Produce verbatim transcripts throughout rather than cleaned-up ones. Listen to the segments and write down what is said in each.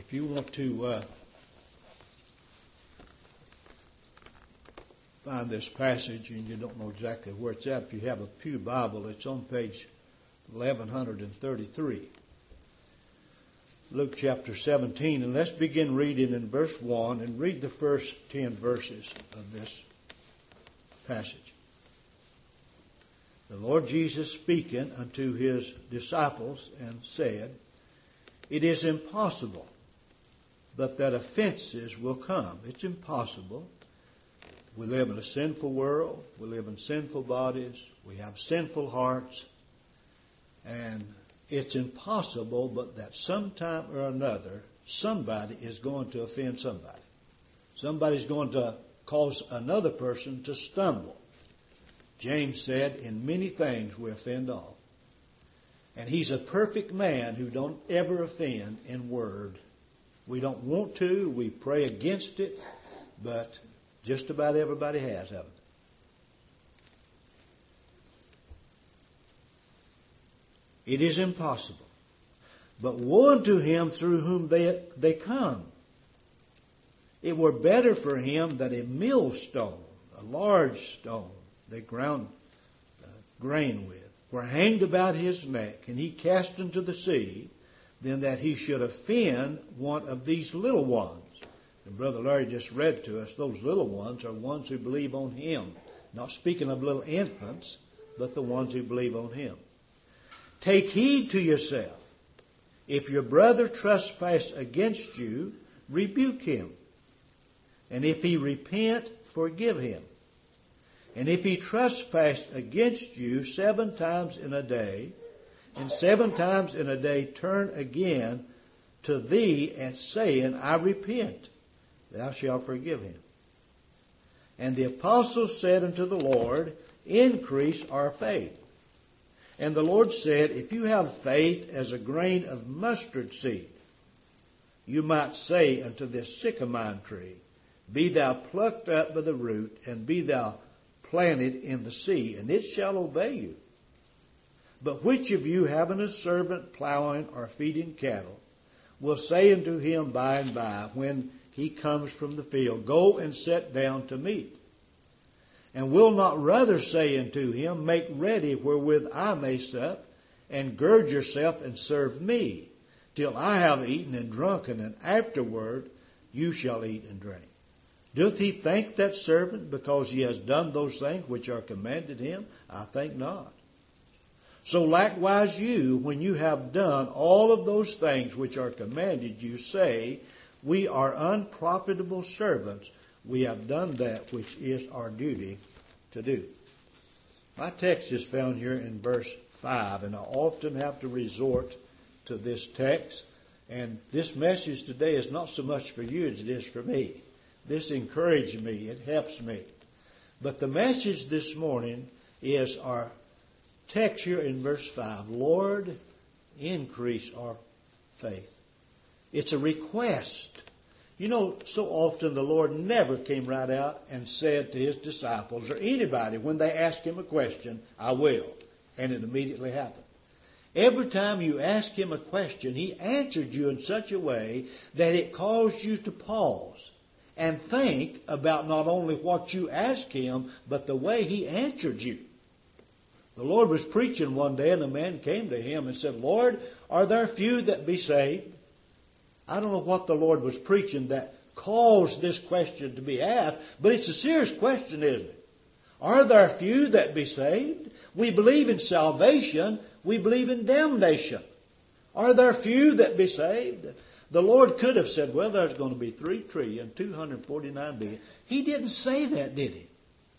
If you want to uh, find this passage and you don't know exactly where it's at, if you have a Pew Bible, it's on page eleven thirty-three. Luke chapter seventeen, and let's begin reading in verse one and read the first ten verses of this passage. The Lord Jesus speaking unto his disciples and said, it is impossible but that offenses will come. It's impossible. We live in a sinful world. We live in sinful bodies. We have sinful hearts. And it's impossible but that sometime or another somebody is going to offend somebody. Somebody's going to cause another person to stumble. James said, in many things we offend all. And he's a perfect man who don't ever offend in word. We don't want to. We pray against it. But just about everybody has, haven't they? It is impossible. But woe unto him through whom they, they come. It were better for him that a millstone, a large stone, they ground uh, grain with, were hanged about his neck, and he cast into the sea, than that he should offend one of these little ones. And Brother Larry just read to us, those little ones are ones who believe on him. Not speaking of little infants, but the ones who believe on him. Take heed to yourself. If your brother trespass against you, rebuke him. And if he repent, forgive him. And if he trespass against you seven times in a day, and seven times in a day turn again to thee and saying, I repent, thou shalt forgive him. And the apostles said unto the Lord, increase our faith. And the Lord said, if you have faith as a grain of mustard seed, you might say unto this sycamore tree, be thou plucked up by the root, and be thou planted in the sea, and it shall obey you. But which of you, having a servant plowing or feeding cattle, will say unto him by and by, when he comes from the field, go and sit down to meat? And will not rather say unto him, make ready wherewith I may sup, and gird yourself and serve me, till I have eaten and drunken, and afterward you shall eat and drink? Doth he thank that servant because he has done those things which are commanded him? I think not. So likewise you, when you have done all of those things which are commanded you, say, we are unprofitable servants. We have done that which is our duty to do. My text is found here in verse five, and I often have to resort to this text. And this message today is not so much for you as it is for me. This encourages me. It helps me. But the message this morning is our text here in verse five. Lord, increase our faith. It's a request. You know, so often the Lord never came right out and said to his disciples or anybody when they asked him a question, I will. And it immediately happened. Every time you ask him a question, he answered you in such a way that it caused you to pause and think about not only what you asked him, but the way he answered you. The Lord was preaching one day, and a man came to him and said, Lord, are there few that be saved? I don't know what the Lord was preaching that caused this question to be asked, but it's a serious question, isn't it? Are there few that be saved? We believe in salvation. We believe in damnation. Are there few that be saved? The Lord could have said, well, there's going to be three trillion, two hundred forty-nine billion. He didn't say that, did he?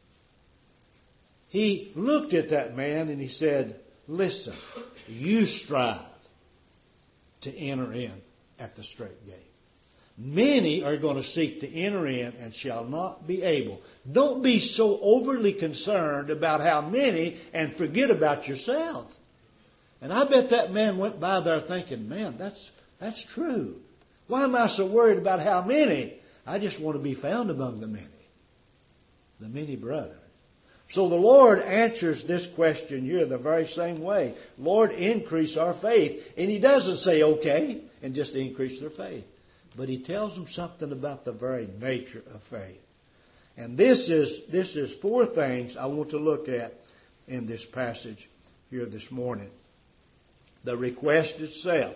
He looked at that man and he said, listen, you strive to enter in at the straight gate. Many are going to seek to enter in and shall not be able. Don't be so overly concerned about how many and forget about yourself. And I bet that man went by there thinking, man, that's that's true. Why am I so worried about how many? I just want to be found among the many. The many brethren. So the Lord answers this question here the very same way. Lord, increase our faith. And he doesn't say, okay, and just increase their faith. but he tells them something about the very nature of faith. And this is, this is four things I want to look at in this passage here this morning. The request itself.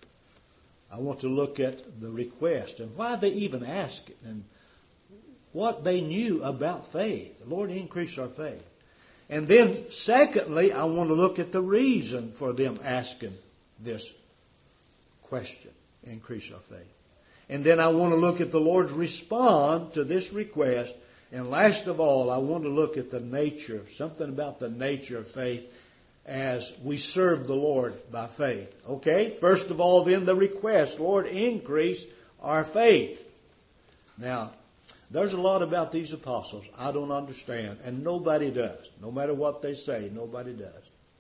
I want to look at the request and why they even ask it and what they knew about faith. Lord, increase our faith. And then secondly, I want to look at the reason for them asking this question. Increase our faith. And then I want to look at the Lord's response to this request. And last of all, I want to look at the nature, something about the nature of faith as we serve the Lord by faith. Okay? First of all, then the request, Lord, increase our faith. Now, there's a lot about these apostles I don't understand, and nobody does. No matter what they say, nobody does.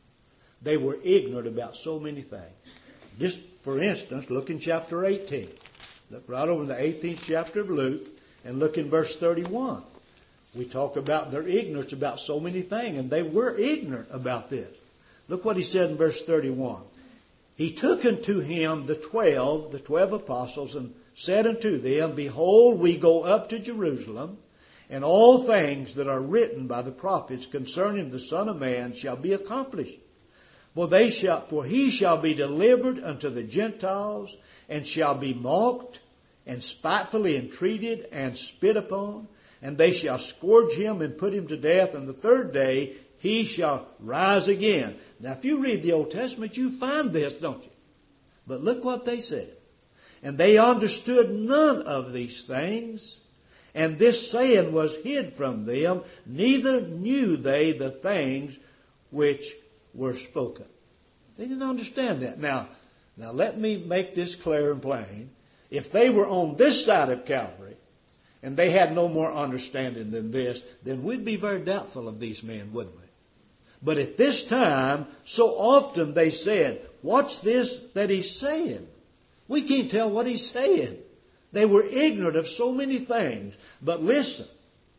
They were ignorant about so many things. Just for instance, look in chapter eighteen. Look right over in the eighteenth chapter of Luke and look in verse thirty-one. We talk about their ignorance about so many things, and they were ignorant about this. Look what he said in verse thirty-one. He took unto him the twelve, the twelve apostles, and said unto them, Behold, we go up to Jerusalem, and all things that are written by the prophets concerning the Son of Man shall be accomplished. For they shall, for he shall be delivered unto the Gentiles, and shall be mocked, and spitefully entreated, and spit upon, and they shall scourge him and put him to death, and the third day he shall rise again. Now, if you read the Old Testament, you find this, don't you? But look what they said. And they understood none of these things, and this saying was hid from them, neither knew they the things which were spoken. They didn't understand that. Now, now let me make this clear and plain. If they were on this side of Calvary, and they had no more understanding than this, then we'd be very doubtful of these men, wouldn't we? But at this time, so often they said, what's this that he's saying? We can't tell what he's saying. They were ignorant of so many things. But listen,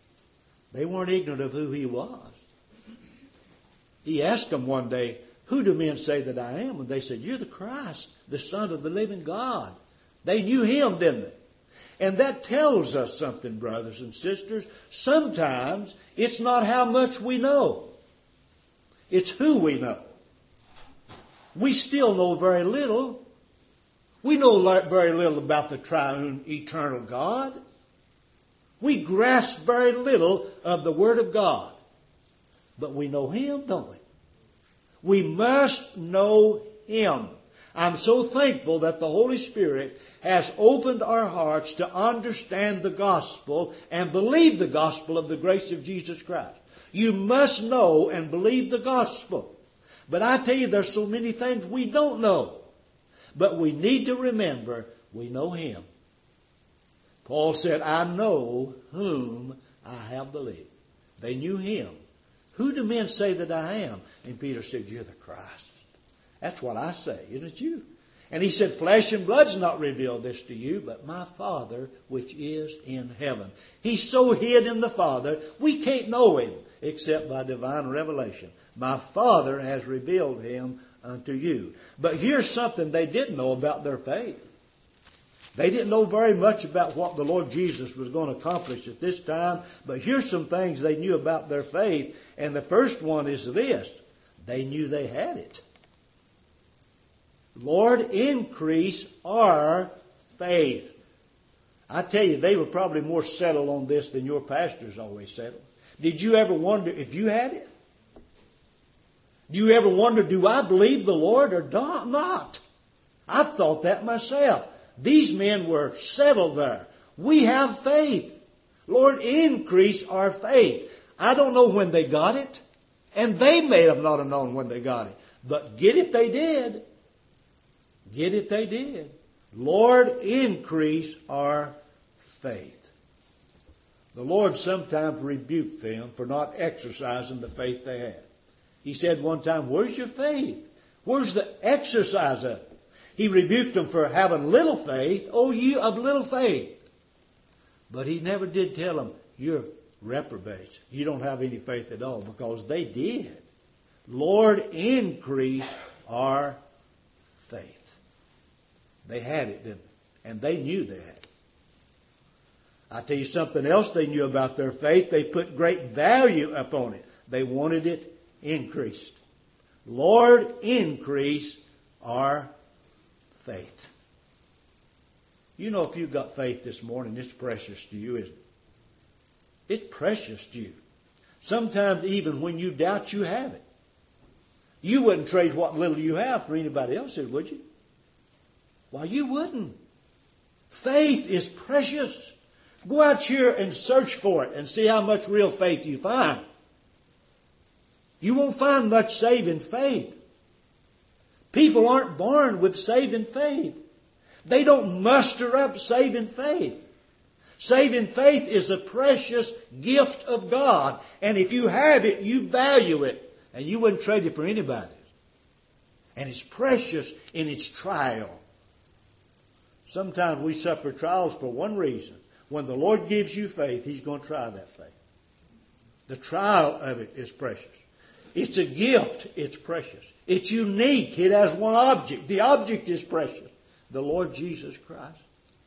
they weren't ignorant of who he was. He asked them one day, who do men say that I am? And they said, you're the Christ, the Son of the living God. They knew him, didn't they? And that tells us something, brothers and sisters. Sometimes it's not how much we know. It's who we know. We still know very little. We know very little about the triune eternal God. We grasp very little of the Word of God. But we know him, don't we? We must know him. I'm so thankful that the Holy Spirit has opened our hearts to understand the gospel and believe the gospel of the grace of Jesus Christ. You must know and believe the gospel. But I tell you, there's so many things we don't know. But we need to remember we know him. Paul said, I know whom I have believed. They knew him. Who do men say that I am? And Peter said, you're the Christ. That's what I say, isn't it you? And he said, flesh and blood's not revealed this to you, but my Father which is in heaven. He's so hid in the Father, we can't know him except by divine revelation. My Father has revealed him unto you. But here's something they didn't know about their faith. They didn't know very much about what the Lord Jesus was going to accomplish at this time. But here's some things they knew about their faith. And the first one is this. They knew they had it. Lord, increase our faith. I tell you, they were probably more settled on this than your pastors always settle. Did you ever wonder if you had it? Do you ever wonder, do I believe the Lord or not? I've thought that myself. These men were settled there. We have faith. Lord, increase our faith. I don't know when they got it, and they may have not have known when they got it. But get it they did. Get it they did. Lord, increase our faith. The Lord sometimes rebuked them for not exercising the faith they had. He said one time, where's your faith? Where's the exercise of it? He rebuked them for having little faith. Oh, you of little faith. But he never did tell them, you're reprobates. You don't have any faith at all, because they did. Lord, increase our faith. They had it, didn't they? And they knew that. I tell you something else they knew about their faith. They put great value upon it. They wanted it increased. Lord, increase our faith. You know, if you've got faith this morning, it's precious to you, isn't it? It's precious to you. Sometimes even when you doubt you have it. You wouldn't trade what little you have for anybody else's, would you? Why, you wouldn't. Faith is precious. Go out here and search for it and see how much real faith you find. You won't find much saving faith. People aren't born with saving faith. They don't muster up saving faith. Saving faith is a precious gift of God. And if you have it, you value it. And you wouldn't trade it for anybody's. And it's precious in its trial. Sometimes we suffer trials for one reason. When the Lord gives you faith, He's going to try that faith. The trial of it is precious. It's a gift. It's precious. It's unique. It has one object. The object is precious. The Lord Jesus Christ.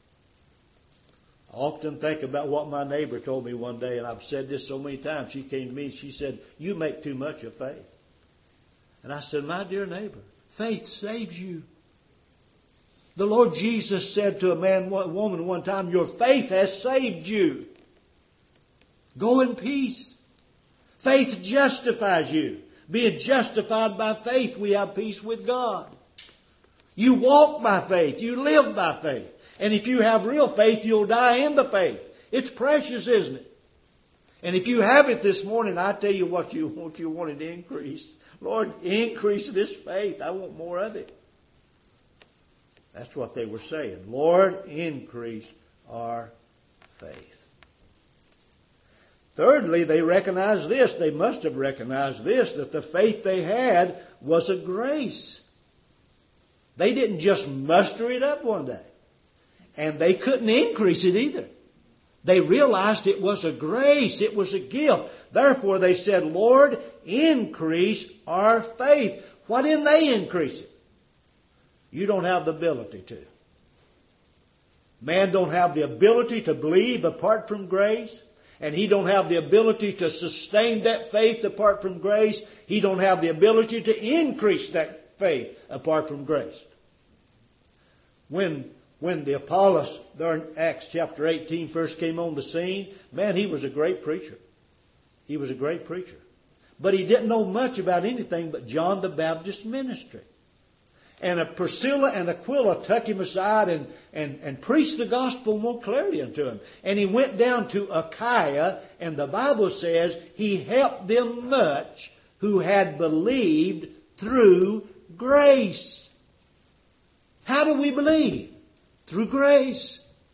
I often think about what my neighbor told me one day, and I've said this so many times. She came to me and she said, "You make too much of faith." And I said, "My dear neighbor, faith saves you." The Lord Jesus said to a man, a woman one time, "Your faith has saved you. Go in peace." Faith justifies you. Being justified by faith, we have peace with God. You walk by faith. You live by faith. And if you have real faith, you'll die in the faith. It's precious, isn't it? And if you have it this morning, I tell you what you want. You want it to increase. Lord, increase this faith. I want more of it. That's what they were saying. Lord, increase our faith. Thirdly, they recognized this. They must have recognized this, that the faith they had was a grace. They didn't just muster it up one day. And they couldn't increase it either. They realized it was a grace. It was a gift. Therefore, they said, "Lord, increase our faith." Why didn't they increase it? You don't have the ability to. Man don't have the ability to believe apart from grace. And he don't have the ability to sustain that faith apart from grace. He don't have the ability to increase that faith apart from grace. When When the Apollos, there in Acts chapter eighteen, first came on the scene, man, he was a great preacher. He was a great preacher. But he didn't know much about anything but John the Baptist's ministry. And Priscilla and Aquila took him aside and, and, and preached the gospel more clearly unto him. And he went down to Achaia, and the Bible says he helped them much who had believed through grace. How do we believe? Through grace.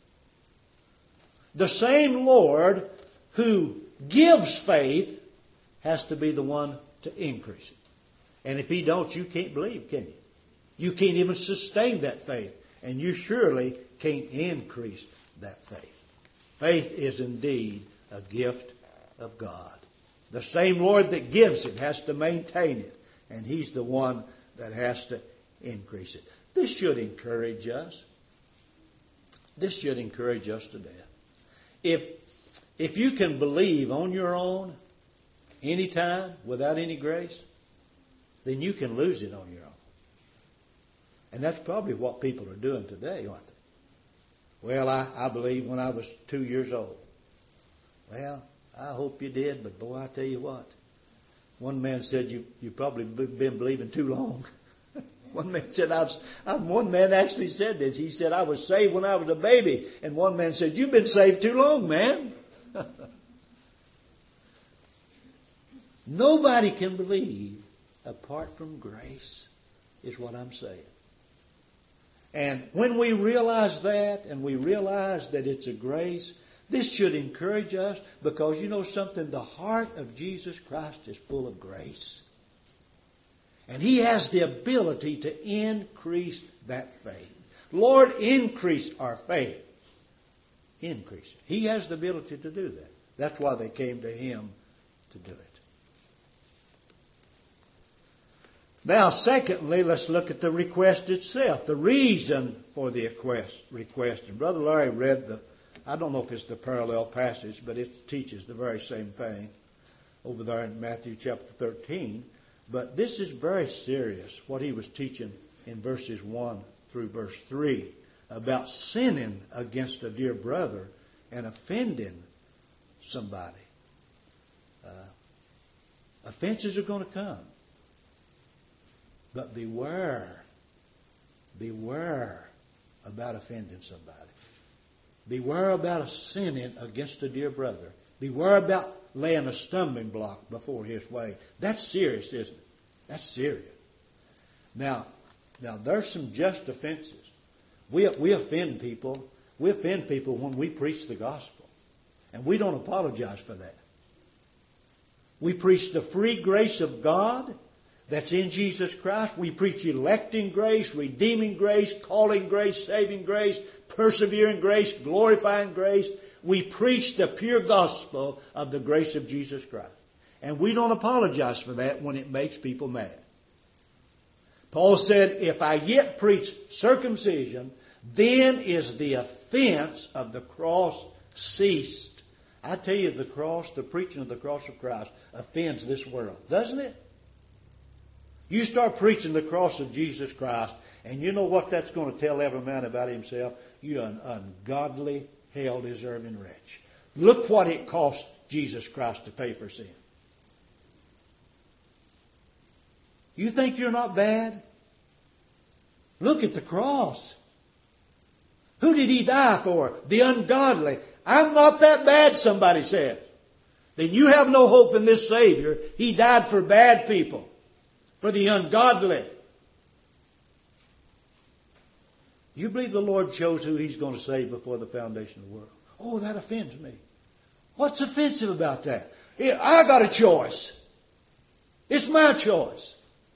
The same Lord who gives faith has to be the one to increase it. And if He don't, you can't believe, can you? You can't even sustain that faith. And you surely can't increase that faith. Faith is indeed a gift of God. The same Lord that gives it has to maintain it. And He's the one that has to increase it. This should encourage us. This should encourage us to death. If, if you can believe on your own, anytime, without any grace, then you can lose it on your own. And that's probably what people are doing today, aren't they? Well, I, I believe when I was two years old. Well, I hope you did, but boy, I tell you what. One man said, you, you've probably been believing too long. One man said, I was, I, one man actually said this. He said, I was saved when I was a baby. And one man said, you've been saved too long, man. Nobody can believe apart from grace, is what I'm saying. And when we realize that, and we realize that it's a grace, this should encourage us, because you know something, the heart of Jesus Christ is full of grace. And He has the ability to increase that faith. Lord, increase our faith. Increase it. He has the ability to do that. That's why they came to Him to do it. Now, secondly, let's look at the request itself, the reason for the request. request. And Brother Larry read the, I don't know if it's the parallel passage, but it teaches the very same thing over there in Matthew chapter thirteen. But this is very serious, what he was teaching in verses one through verse three, about sinning against a dear brother and offending somebody. Uh, offenses are going to come. But beware, beware about offending somebody. Beware about sinning against a dear brother. Beware about laying a stumbling block before his way. That's serious, isn't it? That's serious. Now, now there's some just offenses. We, we offend people. We offend people when we preach the gospel. And we don't apologize for that. We preach the free grace of God that's in Jesus Christ. We preach electing grace, redeeming grace, calling grace, saving grace, persevering grace, glorifying grace. We preach the pure gospel of the grace of Jesus Christ. And we don't apologize for that when it makes people mad. Paul said, if I yet preach circumcision, then is the offense of the cross ceased. I tell you, the cross, the preaching of the cross of Christ offends this world, doesn't it? You start preaching the cross of Jesus Christ, and you know what that's going to tell every man about himself? You're an ungodly, hell-deserving wretch. Look what it cost Jesus Christ to pay for sin. You think you're not bad? Look at the cross. Who did He die for? The ungodly. I'm not that bad, somebody said. Then you have no hope in this Savior. He died for bad people. For the ungodly. You believe the Lord chose who He's going to save before the foundation of the world? Oh, that offends me. What's offensive about that? I got a choice. It's my choice.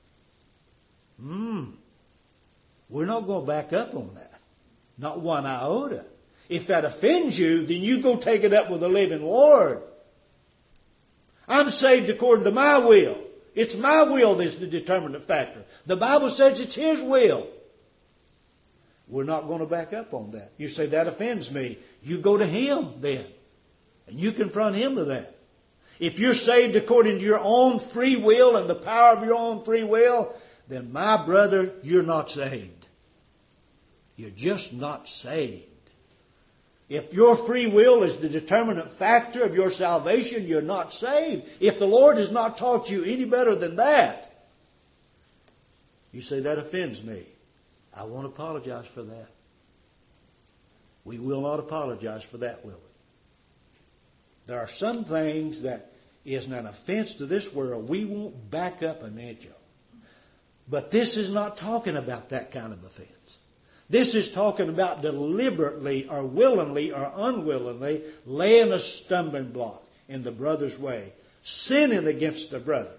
Hmm. We're not going to back up on that. Not one iota. If that offends you, then you go take it up with the living Lord. I'm saved according to my will. It's my will that's the determinant factor. The Bible says it's His will. We're not going to back up on that. You say, that offends me. You go to Him then. And you confront Him with that. If you're saved according to your own free will and the power of your own free will, then my brother, you're not saved. You're just not saved. If your free will is the determinant factor of your salvation, you're not saved. If the Lord has not taught you any better than that, you say, that offends me. I won't apologize for that. We will not apologize for that, will we? There are some things that is an offense to this world we won't back up an inch of. But this is not talking about that kind of offense. This is talking about deliberately or willingly or unwillingly laying a stumbling block in the brother's way, sinning against the brother.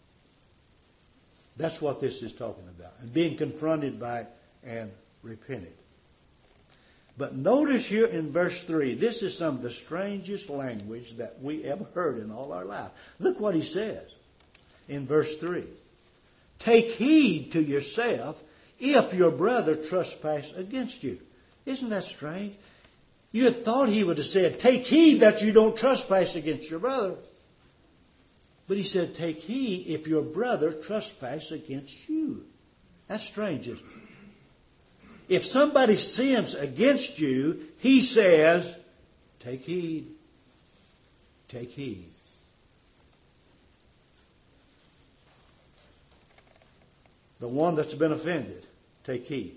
That's what this is talking about. And being confronted by it and repented. But notice here in verse three, this is some of the strangest language that we ever heard in all our life. Look what he says in verse three. Take heed to yourself if your brother trespass against you. Isn't that strange? You had thought he would have said, take heed that you don't trespass against your brother. But he said, take heed if your brother trespass against you. That's strange, isn't it? If somebody sins against you, he says, take heed. Take heed. The one that's been offended, take heed.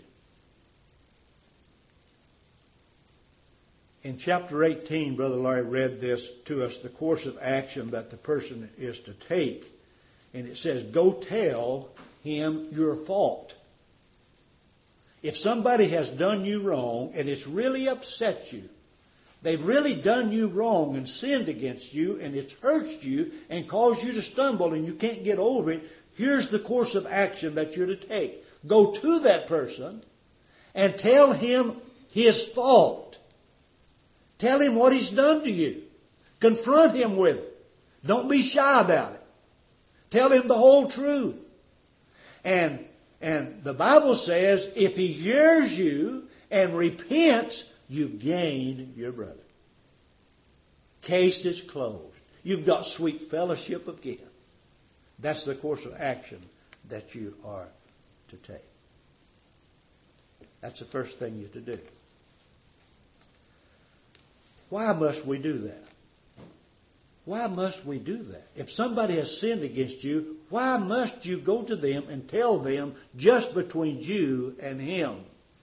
In chapter eighteen, Brother Larry read this to us, the course of action that the person is to take. And it says, go tell him your fault. If somebody has done you wrong and it's really upset you, they've really done you wrong and sinned against you and it's hurt you and caused you to stumble and you can't get over it, here's the course of action that you're to take. Go to that person and tell him his fault. Tell him what he's done to you. Confront him with it. Don't be shy about it. Tell him the whole truth. And, and the Bible says if he hears you and repents, you've gained your brother. Case is closed. You've got sweet fellowship again. That's the course of action that you are to take. That's the first thing you have to do. Why must we do that? Why must we do that? If somebody has sinned against you, why must you go to them and tell them just between you and him?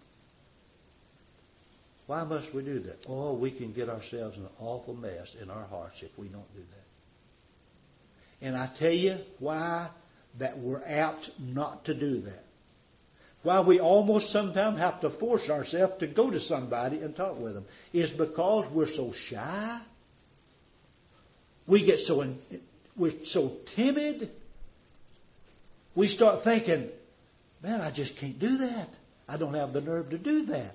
Why must we do that? Oh, we can get ourselves in an awful mess in our hearts if we don't do that. And I tell you why that we're apt not to do that. Why we almost sometimes have to force ourselves to go to somebody and talk with them is because we're so shy. We get so, we're so timid. We start thinking, man, I just can't do that. I don't have the nerve to do that.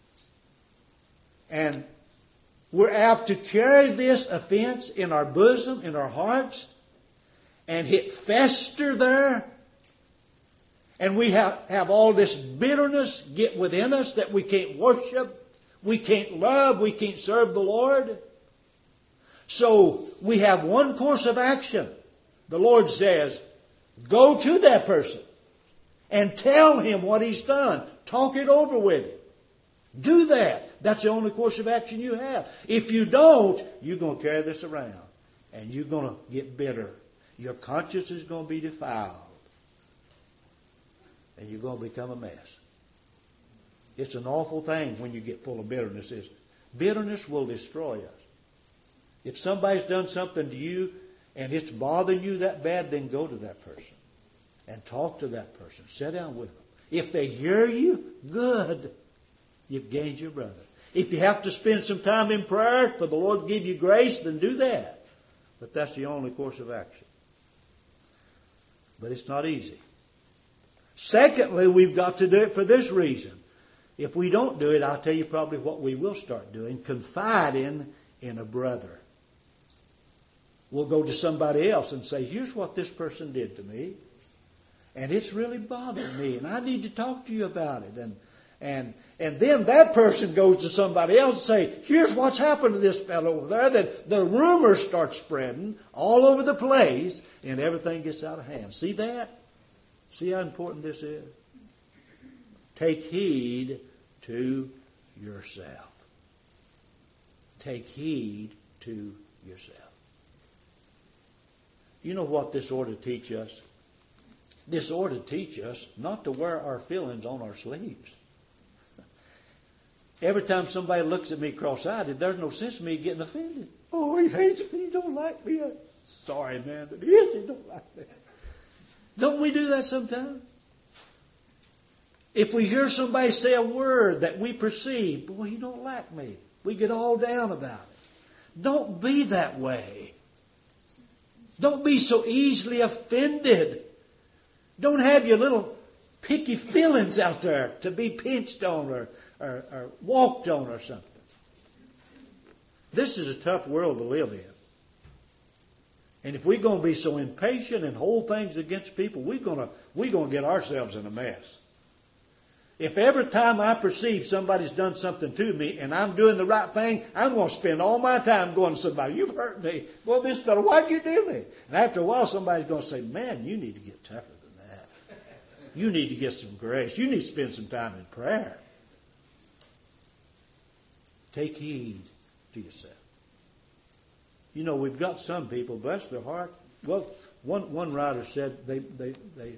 And we're apt to carry this offense in our bosom, in our hearts, and hit fester there. And we have, have all this bitterness get within us that we can't worship, we can't love, we can't serve the Lord. So we have one course of action. The Lord says, go to that person and tell him what he's done. Talk it over with him. Do that. That's the only course of action you have. If you don't, you're going to carry this around and you're going to get bitter. Your conscience is going to be defiled. And you're going to become a mess. It's an awful thing when you get full of bitterness. Is bitterness will destroy us. If somebody's done something to you and it's bothering you that bad, then go to that person and talk to that person. Sit down with them. If they hear you, good. You've gained your brother. If you have to spend some time in prayer for the Lord to give you grace, then do that. But that's the only course of action. But it's not easy. Secondly, we've got to do it for this reason. If we don't do it, I'll tell you probably what we will start doing. Confiding in a brother. We'll go to somebody else and say, here's what this person did to me. And it's really bothered me. And I need to talk to you about it. And and and then that person goes to somebody else and say, here's what's happened to this fellow over there. That the rumors start spreading all over the place. And everything gets out of hand. See that? See how important this is? Take heed to yourself. Take heed to yourself. You know what this ought to teach us? This ought to teach us not to wear our feelings on our sleeves. Every time somebody looks at me cross-eyed, there's no sense in me getting offended. Oh, he hates me. He don't like me. I'm sorry, man, but he is. He don't like me. Don't we do that sometimes? If we hear somebody say a word that we perceive, boy, he don't like me, we get all down about it. Don't be that way. Don't be so easily offended. Don't have your little picky feelings out there to be pinched on or, or, or walked on or something. This is a tough world to live in. And if we're going to be so impatient and hold things against people, we're going to, we're going to get ourselves in a mess. If every time I perceive somebody's done something to me and I'm doing the right thing, I'm going to spend all my time going to somebody, you've hurt me. Well, this fellow, why'd you do me? And after a while, somebody's going to say, man, you need to get tougher than that. You need to get some grace. You need to spend some time in prayer. Take heed to yourself. You know, we've got some people, bless their heart. Well, one, one writer said they, they, they,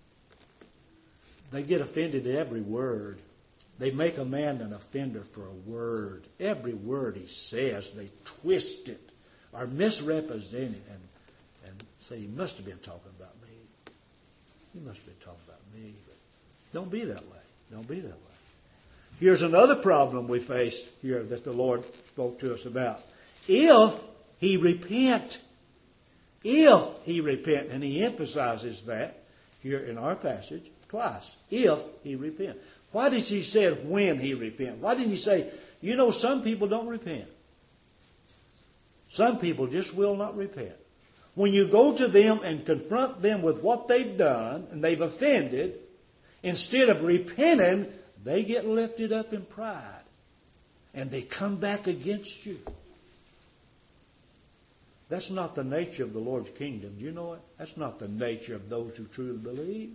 They get offended at every word. They make a man an offender for a word. Every word he says, they twist it or misrepresent it and, and say, he must have been talking about me. He must have been talking about me. But don't be that way. Don't be that way. Here's another problem we face here that the Lord spoke to us about. If he repent, if he repent, and he emphasizes that here in our passage, twice. If he repent. Why did he say when he repent? Why didn't he say, you know, some people don't repent. Some people just will not repent. When you go to them and confront them with what they've done and they've offended, instead of repenting, they get lifted up in pride. And they come back against you. That's not the nature of the Lord's kingdom. Do you know it? That's not the nature of those who truly believe.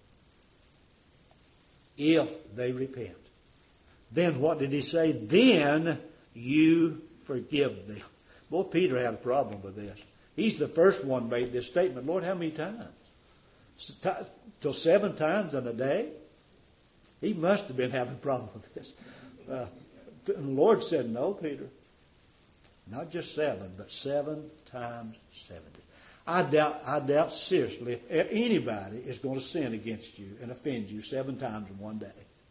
If they repent. Then what did he say? Then you forgive them. Boy, Peter had a problem with this. He's the first one made this statement. Lord, how many times? Till seven times in a day? He must have been having a problem with this. Uh, the Lord said, no, Peter. Not just seven, but seven times seventy. I doubt, I doubt seriously if anybody is going to sin against you and offend you seven times in one day.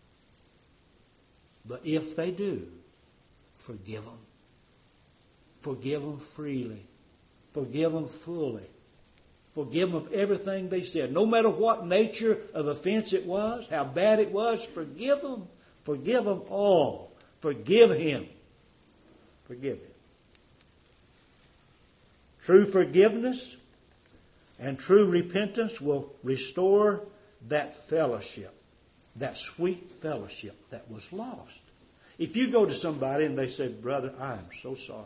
But if they do, forgive them. Forgive them freely. Forgive them fully. Forgive them of everything they said. No matter what nature of offense it was, how bad it was, forgive them. Forgive them all. Forgive him. Forgive him. True forgiveness and true repentance will restore that fellowship, that sweet fellowship that was lost. If you go to somebody and they say, brother, I am so sorry.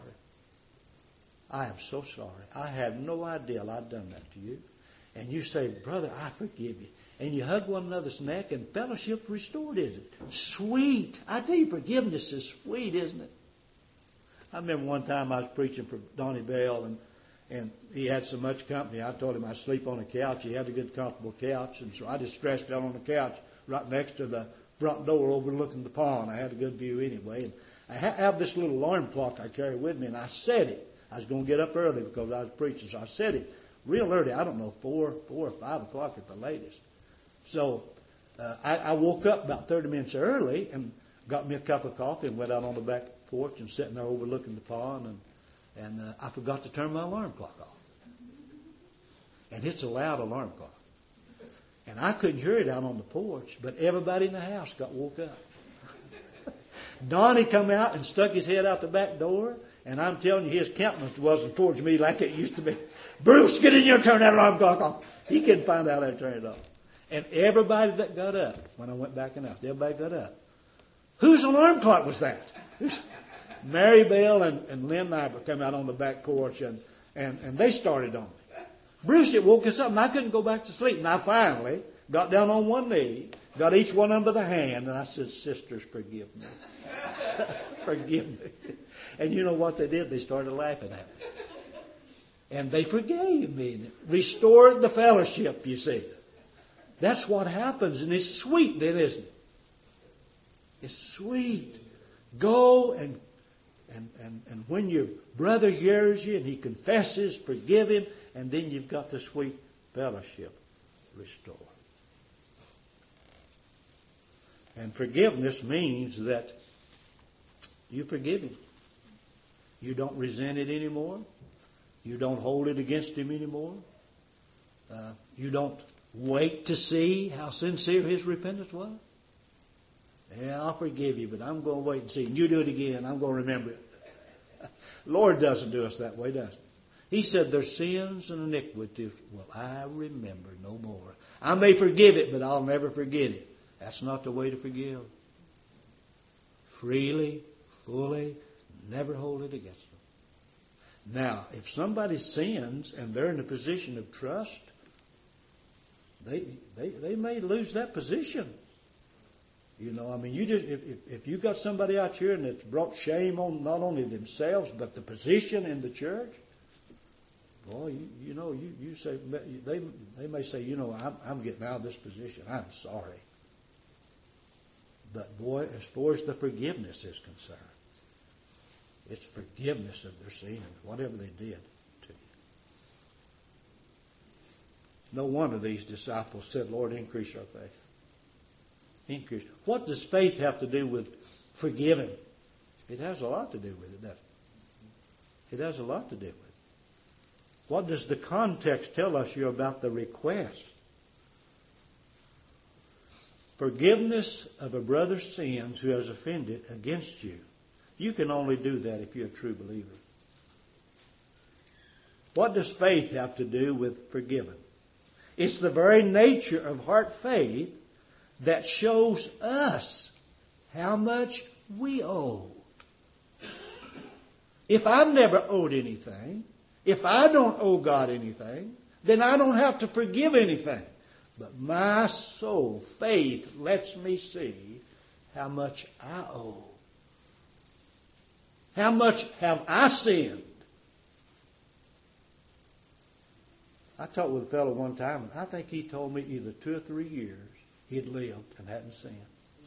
I am so sorry. I had no idea I'd done that to you. And you say, brother, I forgive you. And you hug one another's neck and fellowship restored, isn't it? Sweet. I tell you, forgiveness is sweet, isn't it? I remember one time I was preaching for Donnie Bell and, and he had so much company. I told him I'd sleep on a couch. He had a good comfortable couch. And so I just stretched out on the couch right next to the front door overlooking the pond. I had a good view anyway. And I have this little alarm clock I carry with me and I set it. I was going to get up early because I was preaching. So I set it real early. I don't know, four, four or five o'clock at the latest. So uh, I, I woke up about thirty minutes early and got me a cup of coffee and went out on the back porch and sitting there overlooking the pond. And, and uh, I forgot to turn my alarm clock off. And it's a loud alarm clock. And I couldn't hear it out on the porch, but everybody in the house got woke up. Donnie come out and stuck his head out the back door. And I'm telling you, his countenance wasn't towards me like it used to be. Bruce, get in here and turn that alarm clock off. He couldn't find out how to turn it off. And everybody that got up, when I went back in the house, everybody got up. Whose alarm clock was that? Mary Bell and, and Lynn Nyber come out on the back porch and, and, and they started on me. Bruce, it woke us up and I couldn't go back to sleep. And I finally got down on one knee, got each one under the hand, and I said, sisters, forgive me. Forgive me. And you know what they did? They started laughing at me. And they forgave me. Restored the fellowship, you see. That's what happens. And it's sweet then, isn't it? It's sweet. Go and, and, and, and when your brother hears you and he confesses, forgive him. And then you've got the sweet fellowship restored. And forgiveness means that you forgive him. You don't resent it anymore. You don't hold it against him anymore. Uh, you don't wait to see how sincere his repentance was. Yeah, I'll forgive you, but I'm going to wait and see. And you do it again, I'm going to remember it. Lord doesn't do us that way, does he? He said, their sins and iniquities will I remember no more. I may forgive it, but I'll never forget it. That's not the way to forgive. Freely, fully, never hold it against them. Now, if somebody sins and they're in a position of trust, they they, they may lose that position. You know, I mean, you just if, if, if you got somebody out here and it's brought shame on not only themselves but the position in the church, boy, you, you know, you, you say they they may say, you know, I'm, I'm getting out of this position. I'm sorry. But boy, as far as the forgiveness is concerned, it's forgiveness of their sins, whatever they did to you. No wonder these disciples said, Lord, increase our faith. Increase. What does faith have to do with forgiving? It has a lot to do with it, doesn't it? It has a lot to do with it. What does the context tell us here about the request? Forgiveness of a brother's sins who has offended against you. You can only do that if you're a true believer. What does faith have to do with forgiven? It's the very nature of heart faith that shows us how much we owe. If I've never owed anything, if I don't owe God anything, then I don't have to forgive anything. But my soul, faith, lets me see how much I owe. How much have I sinned? I talked with a fellow one time, and I think he told me either two or three years he'd lived and hadn't sinned.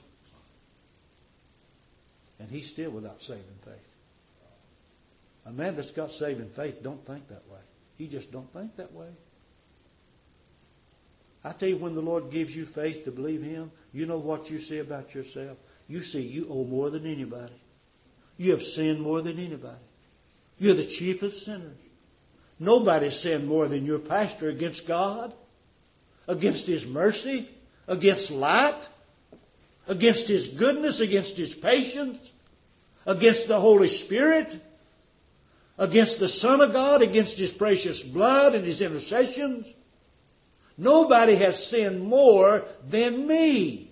And he's still without saving faith. A man that's got saving faith don't think that way. He just don't think that way. I tell you, when the Lord gives you faith to believe Him, you know what you see about yourself? You see you owe more than anybody. You have sinned more than anybody. You're the chief of sinners. Nobody sinned more than your pastor against God, against His mercy, against light, against His goodness, against His patience, against the Holy Spirit, against the Son of God, against His precious blood and His intercessions. Nobody has sinned more than me.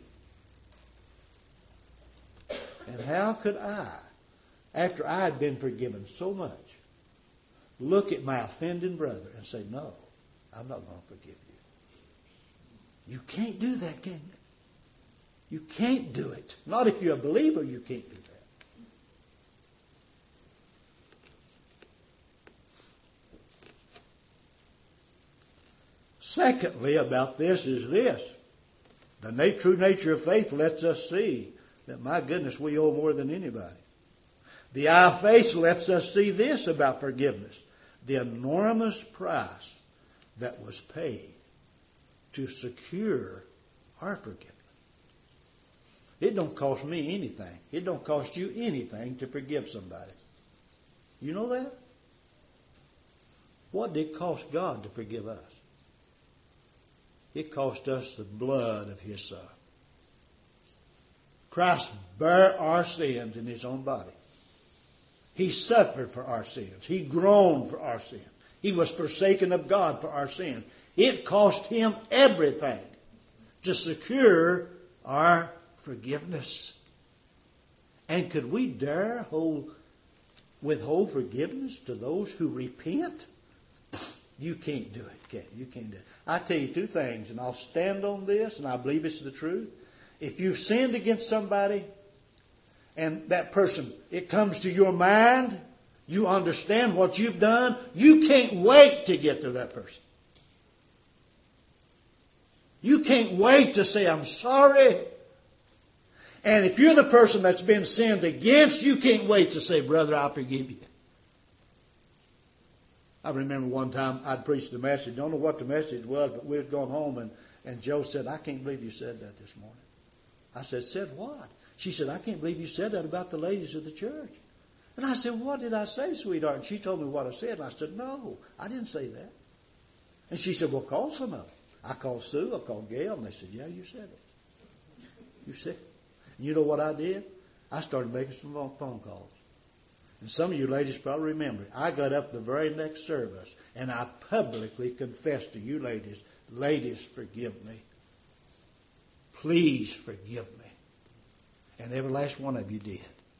And how could I, after I had been forgiven so much, look at my offending brother and say, no, I'm not going to forgive you. You can't do that, can you? You can't do it. Not if you're a believer, you can't do that. Secondly, about this is this. The na- true nature of faith lets us see that, my goodness, we owe more than anybody. The eye of faith lets us see this about forgiveness. The enormous price that was paid to secure our forgiveness. It don't cost me anything. It don't cost you anything to forgive somebody. You know that? What did it cost God to forgive us? It cost us the blood of His Son. Christ bare our sins in His own body. He suffered for our sins. He groaned for our sins. He was forsaken of God for our sins. It cost Him everything to secure our forgiveness. And could we dare hold, withhold forgiveness to those who repent? You can't do it, can you? You can't do it. I tell you two things, and I'll stand on this, and I believe it's the truth. If you've sinned against somebody, and that person, it comes to your mind, you understand what you've done, you can't wait to get to that person. You can't wait to say, I'm sorry. And if you're the person that's been sinned against, you can't wait to say, brother, I forgive you. I remember one time I'd preached the message. Don't know what the message was, but we was going home, and, and Joe said, I can't believe you said that this morning. I said, said what? She said, I can't believe you said that about the ladies of the church. And I said, what did I say, sweetheart? And she told me what I said. And I said, no, I didn't say that. And she said, well, call some of them. I called Sue, I called Gail, and they said, yeah, you said it. You said it. And you know what I did? I started making some phone calls. And some of you ladies probably remember, I got up the very next service and I publicly confessed to you ladies, ladies, forgive me. Please forgive me. And every last one of you did.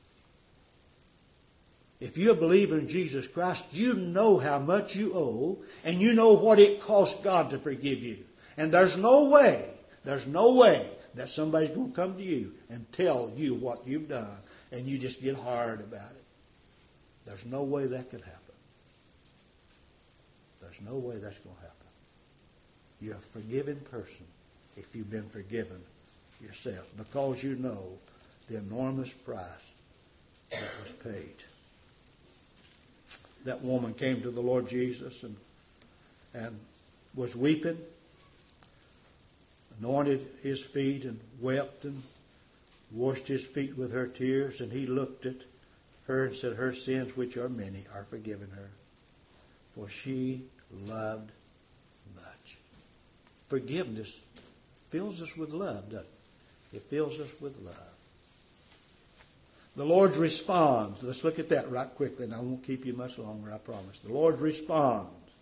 If you're a believer in Jesus Christ, you know how much you owe, and you know what it cost God to forgive you. And there's no way, there's no way that somebody's going to come to you and tell you what you've done, and you just get hard about it. There's no way that could happen. There's no way that's going to happen. You're a forgiven person if you've been forgiven yourself, because you know the enormous price that was paid. That woman came to the Lord Jesus and, and was weeping, anointed His feet and wept and washed His feet with her tears, and He looked at her and said, her sins, which are many, are forgiven her, for she loved much. Forgiveness fills us with love, doesn't it? It fills us with love. The Lord responds. Let's look at that right quickly, and I won't keep you much longer, I promise. The Lord responds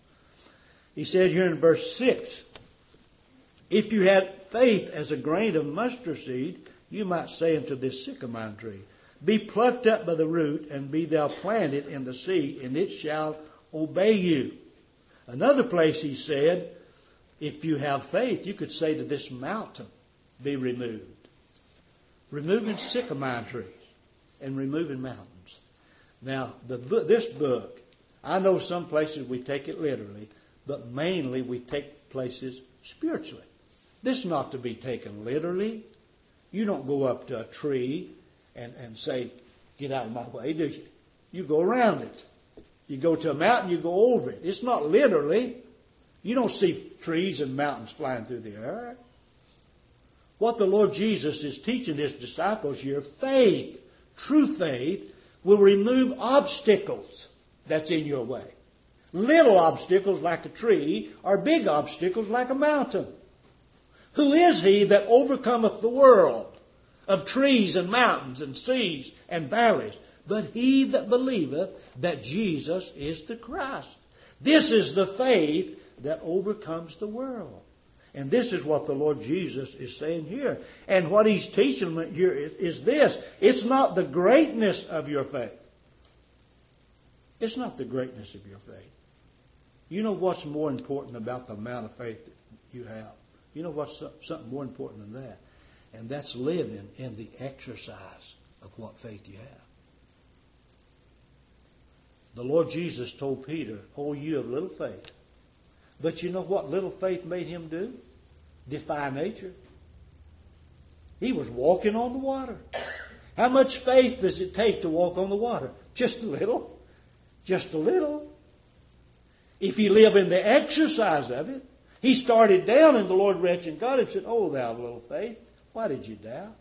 He said here in verse six, if you had faith as a grain of mustard seed, you might say unto this sycamore tree, be plucked up by the root, and be thou planted in the sea, and it shall obey you. Another place he said, if you have faith, you could say to this mountain, be removed. Removing sycamore trees and removing mountains. Now, the, this book, I know some places we take it literally, but mainly we take places spiritually. This is not to be taken literally. You don't go up to a tree and, and say, get out of my way, do you? You go around it. You go to a mountain, you go over it. It's not literally. You don't see trees and mountains flying through the air. What the Lord Jesus is teaching His disciples here, faith, true faith, will remove obstacles that's in your way. Little obstacles like a tree, or big obstacles like a mountain. Who is he that overcometh the world of trees and mountains and seas and valleys? But he that believeth that Jesus is the Christ. This is the faith that overcomes the world. And this is what the Lord Jesus is saying here. And what He's teaching them here is, is this. It's not the greatness of your faith. It's not the greatness of your faith. You know what's more important about the amount of faith that you have? You know what's something more important than that? And that's living in the exercise of what faith you have. The Lord Jesus told Peter, oh, you of little faith. But you know what little faith made him do? Defy nature. He was walking on the water. How much faith does it take to walk on the water? Just a little. Just a little. If you live in the exercise of it, he started down and the Lord wretched God and said, oh, thou of little faith, why did you doubt?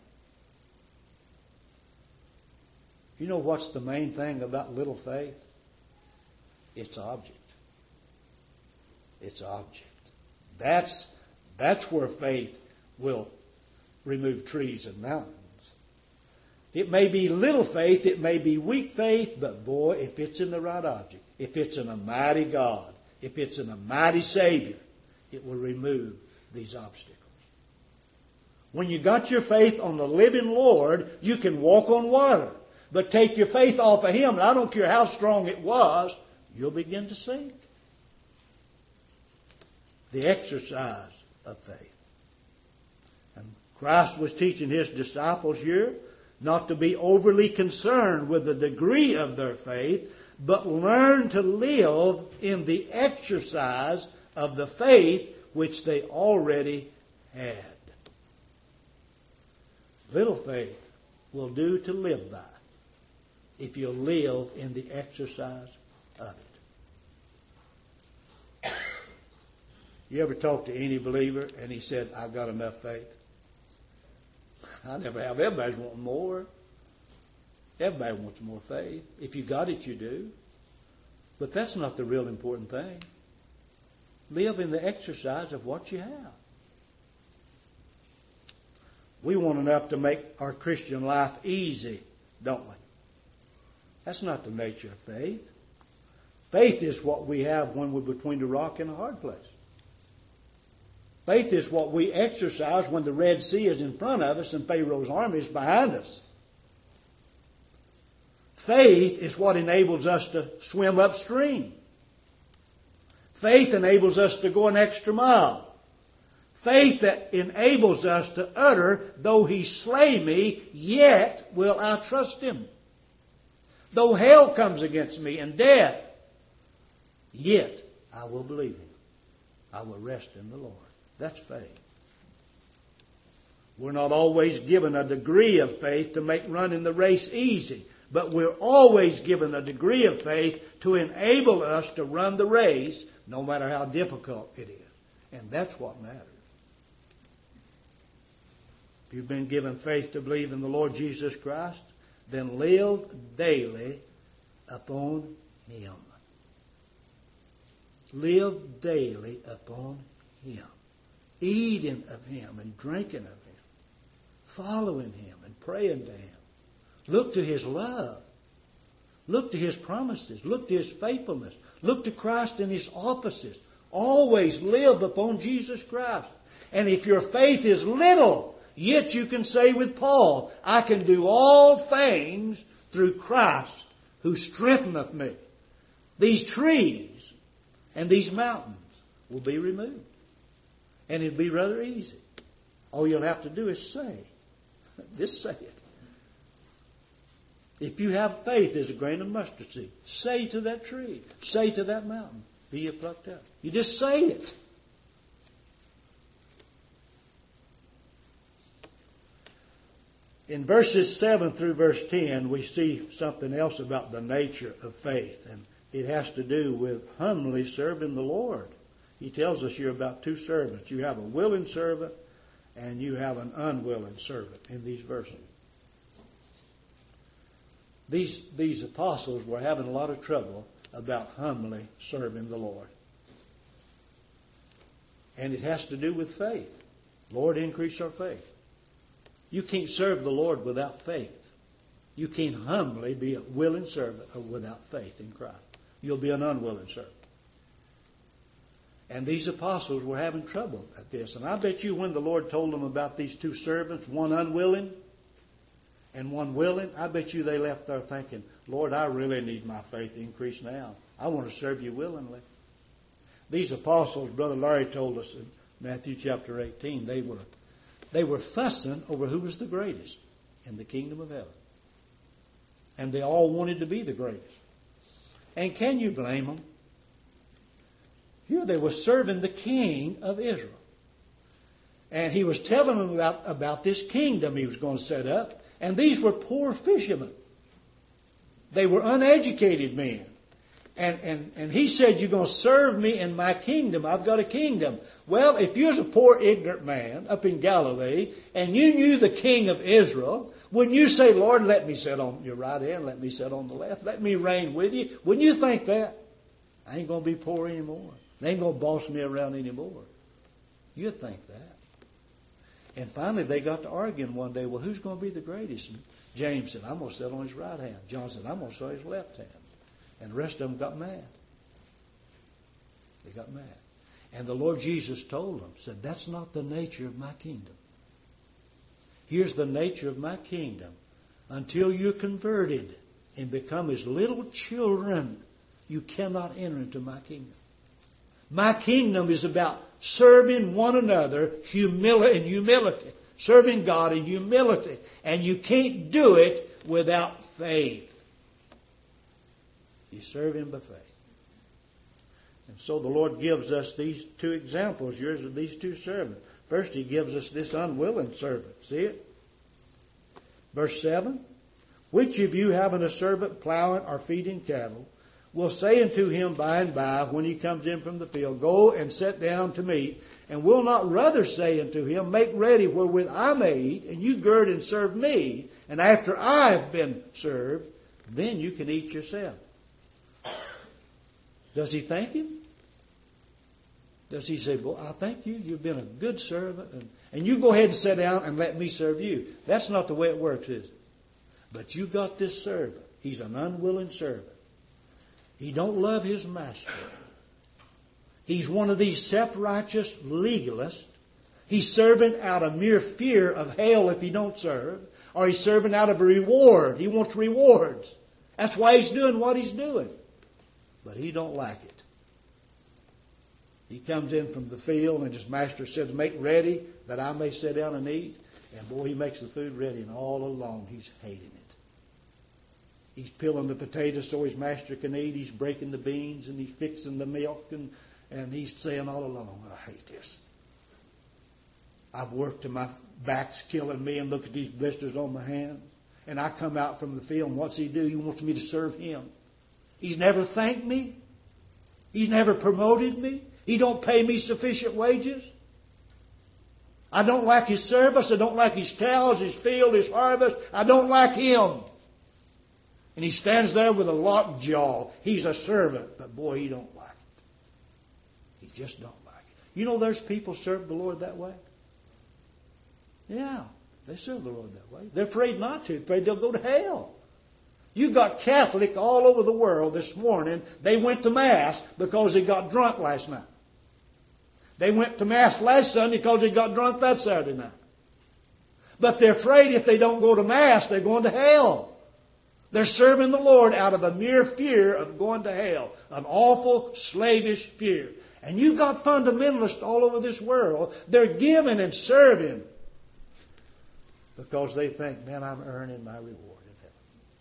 You know what's the main thing about little faith? It's object. It's object. That's, that's where faith will remove trees and mountains. It may be little faith, it may be weak faith, but boy, if it's in the right object, if it's in a mighty God, if it's in a mighty Savior, it will remove these obstacles. When you got your faith on the living Lord, you can walk on water. But take your faith off of Him, and I don't care how strong it was, you'll begin to sink. The exercise of faith. And Christ was teaching His disciples here not to be overly concerned with the degree of their faith, but learn to live in the exercise of the faith which they already had. Little faith will do to live by if you live in the exercise of it. You ever talk to any believer and he said, I've got enough faith? I never have. Everybody's wanting more. Everybody wants more faith. If you got it, you do. But that's not the real important thing. Live in the exercise of what you have. We want enough to make our Christian life easy, don't we? That's not the nature of faith. Faith is what we have when we're between the rock and a hard place. Faith is what we exercise when the Red Sea is in front of us and Pharaoh's army is behind us. Faith is what enables us to swim upstream. Faith enables us to go an extra mile. Faith that enables us to utter, though He slay me, yet will I trust Him. Though hell comes against me and death, yet I will believe Him. I will rest in the Lord. That's faith. We're not always given a degree of faith to make running the race easy, but we're always given a degree of faith to enable us to run the race no matter how difficult it is. And that's what matters. If you've been given faith to believe in the Lord Jesus Christ, then live daily upon Him. Live daily upon Him. Eating of Him and drinking of Him. Following Him and praying to Him. Look to His love. Look to His promises. Look to His faithfulness. Look to Christ in His offices. Always live upon Jesus Christ. And if your faith is little, yet you can say with Paul, I can do all things through Christ who strengtheneth me. These trees and these mountains will be removed. And it'll be rather easy. All you'll have to do is say. Just say it. If you have faith as a grain of mustard seed, say to that tree, say to that mountain, be ye plucked up. You just say it. In verses seven through verse ten, we see something else about the nature of faith. And it has to do with humbly serving the Lord. He tells us you're about two servants. You have a willing servant and you have an unwilling servant in these verses. These, these apostles were having a lot of trouble about humbly serving the Lord. And it has to do with faith. Lord, increase our faith. You can't serve the Lord without faith. You can't humbly be a willing servant without faith in Christ. You'll be an unwilling servant. And these apostles were having trouble at this. And I bet you when the Lord told them about these two servants, one unwilling and one willing, I bet you they left there thinking, Lord, I really need my faith increase now. I want to serve you willingly. These apostles, Brother Larry told us in Matthew chapter eighteen, they were they were fussing over who was the greatest in the kingdom of heaven. And they all wanted to be the greatest. And can you blame them? Here they were serving the king of Israel. And he was telling them about, about this kingdom he was going to set up. And these were poor fishermen. They were uneducated men. And, and, and he said, you're going to serve me in my kingdom. I've got a kingdom. Well, if you was a poor ignorant man up in Galilee and you knew the king of Israel, wouldn't you say, Lord, let me sit on your right hand, let me sit on the left, let me reign with you? Wouldn't you think that? I ain't going to be poor anymore. They ain't going to boss me around anymore. You'd think that. And finally they got to arguing one day, well, who's going to be the greatest? And James said, I'm going to sit on his right hand. John said, I'm going to sit on his left hand. And the rest of them got mad. They got mad. And the Lord Jesus told them, said, that's not the nature of my kingdom. Here's the nature of my kingdom. Until you're converted and become as little children, you cannot enter into my kingdom. My kingdom is about serving one another humility in humility. Serving God in humility. And you can't do it without faith. You serve Him by faith. And so the Lord gives us these two examples, yours of these two servants. First, He gives us this unwilling servant. See it? Verse seven. Which of you having a servant plowing or feeding cattle will say unto him by and by, when he comes in from the field, go and sit down to meat, and will not rather say unto him, make ready wherewith I may eat, and you gird and serve me, and after I have been served, then you can eat yourself. Does he thank him? Does he say, well, I thank you. You've been a good servant. And, and you go ahead and sit down and let me serve you. That's not the way it works, is it? But you got this servant. He's an unwilling servant. He don't love his master. He's one of these self-righteous legalists. He's serving out of mere fear of hell if he don't serve. Or he's serving out of a reward. He wants rewards. That's why he's doing what he's doing. But he don't like it. He comes in from the field and his master says, make ready that I may sit down and eat. And boy, he makes the food ready, and all along he's hating it. He's peeling the potatoes so his master can eat. He's breaking the beans and he's fixing the milk. And, and he's saying all along, I hate this. I've worked till my back's killing me, and look at these blisters on my hands. And I come out from the field, and what's he do? He wants me to serve him. He's never thanked me. He's never promoted me. He don't pay me sufficient wages. I don't like his service. I don't like his cows, his field, his harvest. I don't like him. And he stands there with a locked jaw. He's a servant, but boy, he don't like it. He just don't like it. You know there's people serve the Lord that way? Yeah, they serve the Lord that way. They're afraid not to. Afraid they'll go to hell. You got Catholic all over the world this morning. They went to Mass because they got drunk last night. They went to Mass last Sunday because they got drunk that Saturday night. But they're afraid if they don't go to Mass, they're going to hell. They're serving the Lord out of a mere fear of going to hell. An awful, slavish fear. And you've got fundamentalists all over this world. They're giving and serving because they think, man, I'm earning my reward in heaven.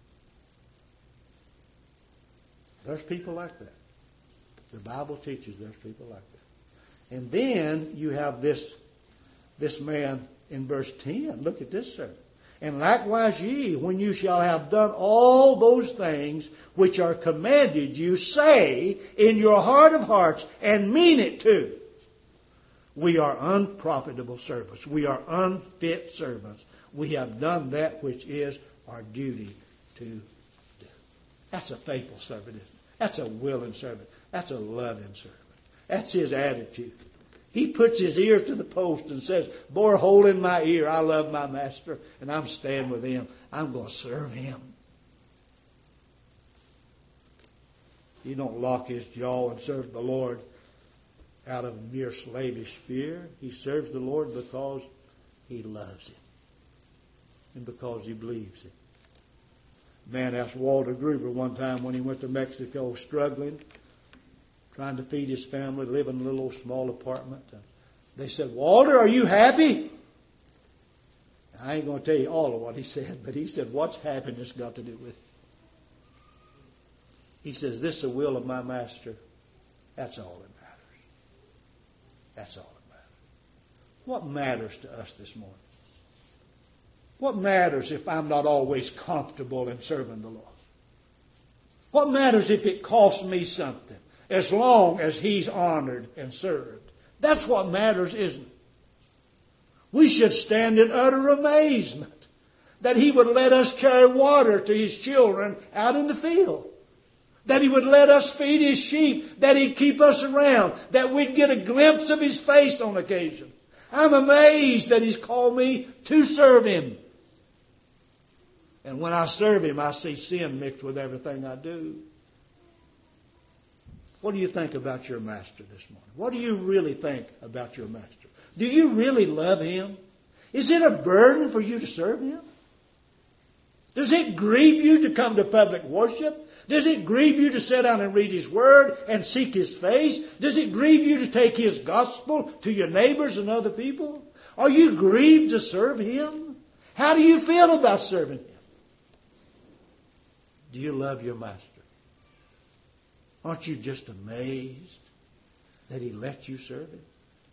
There's people like that. The Bible teaches there's people like that. And then you have this, this man in verse ten. Look at this, sir. And likewise ye, when you shall have done all those things which are commanded you, say in your heart of hearts, and mean it too. We are unprofitable servants. We are unfit servants. We have done that which is our duty to do. That's a faithful servant, isn't it? That's a willing servant. That's a loving servant. That's his attitude. He puts his ear to the post and says, bore a hole in my ear. I love my master and I'm staying with him. I'm going to serve him. He don't lock his jaw and serve the Lord out of mere slavish fear. He serves the Lord because he loves him and because he believes him. A man asked Walter Gruber one time when he went to Mexico, struggling, trying to feed his family, living in a little small apartment. They said, Walter, are you happy? I ain't going to tell you all of what he said, but he said, what's happiness got to do with it? He says, this is the will of my master. That's all that matters. That's all that matters. What matters to us this morning? What matters if I'm not always comfortable in serving the Lord? What matters if it costs me something? As long as he's honored and served. That's what matters, isn't it? We should stand in utter amazement that he would let us carry water to his children out in the field. That he would let us feed his sheep. That he'd keep us around. That we'd get a glimpse of his face on occasion. I'm amazed that he's called me to serve him. And when I serve him, I see sin mixed with everything I do. What do you think about your master this morning? What do you really think about your master? Do you really love him? Is it a burden for you to serve him? Does it grieve you to come to public worship? Does it grieve you to sit down and read his word and seek his face? Does it grieve you to take his gospel to your neighbors and other people? Are you grieved to serve him? How do you feel about serving him? Do you love your master? Aren't you just amazed that he let you serve him?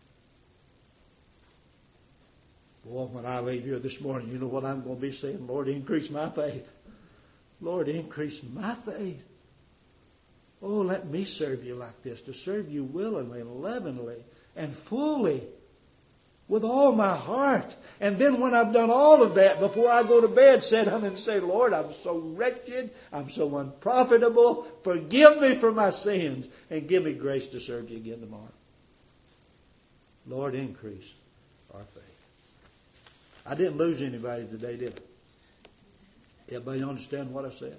Boy, when I leave here this morning, you know what I'm going to be saying? Lord, increase my faith. Lord, increase my faith. Oh, let me serve you like this, to serve you willingly and lovingly and fully with all my heart. And then when I've done all of that, before I go to bed, sit down and say, Lord, I'm so wretched. I'm so unprofitable. Forgive me for my sins and give me grace to serve you again tomorrow. Lord, increase our faith. I didn't lose anybody today, did I? Everybody understand what I said?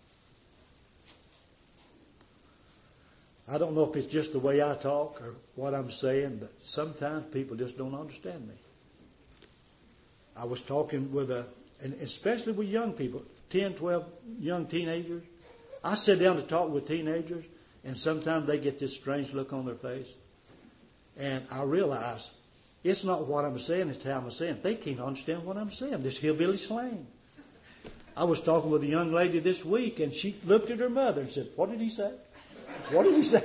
I don't know if it's just the way I talk or what I'm saying, but sometimes people just don't understand me. I was talking with a, and especially with young people, ten, twelve young teenagers. I sit down to talk with teenagers, and sometimes they get this strange look on their face. And I realize it's not what I'm saying, it's how I'm saying. They can't understand what I'm saying. This hillbilly slang. I was talking with a young lady this week, and she looked at her mother and said, what did he say? What did he say?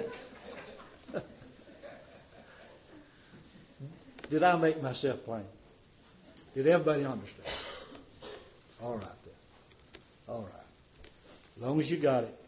Did I make myself plain? Did everybody understand? All right then. All right. As long as you got it.